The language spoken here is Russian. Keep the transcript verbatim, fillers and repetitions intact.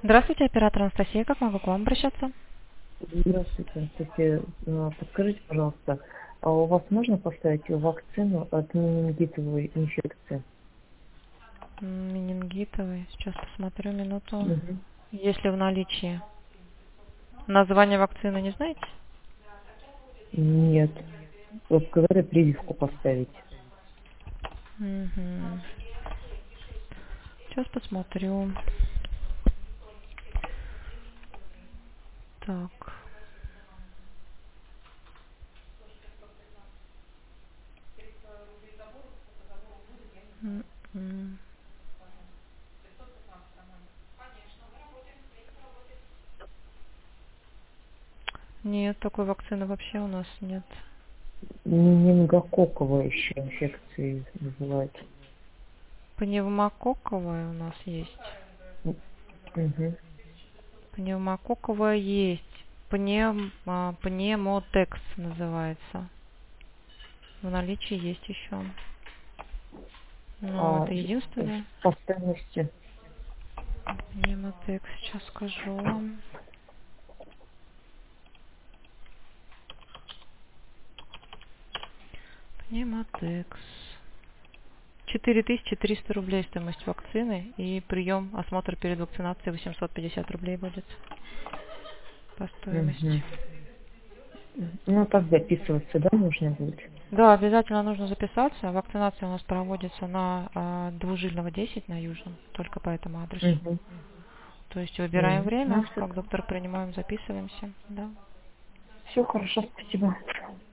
Здравствуйте, оператор Анастасия. Как могу к вам обращаться? Здравствуйте, кстати, а, подскажите, пожалуйста, а у вас можно поставить вакцину от менингитовой инфекции? М, Менингитовый. Сейчас посмотрю минуту. Мгм. Есть ли в наличии? Название вакцины не знаете? Нет. Вот говорят, прививку поставить. Мгм. Сейчас посмотрю. Так. М, м. Нет, такой вакцины вообще у нас нет. Менингококковая еще инфекции называют. Пневмококковая у нас есть. Мгм. Пневмококковая есть. Пнем, а, пнемотекс называется. В наличии есть еще. Ну, А это в единственное. постоянности Пнемотекс, сейчас скажу вам. Пнемотекс. четыре тысячи триста рублей стоимость вакцины и прием, осмотр перед вакцинацией восемьсот пятьдесят рублей будет по стоимости. Мгм. Ну, так записываться, да, нужно будет? Да, обязательно нужно записаться. Вакцинация у нас проводится на а, Двужильного десять на Южном, только по этому адресу. Угу. То есть выбираем Ну, время, все, как доктор принимаем, записываемся. Да. все хорошо, спасибо.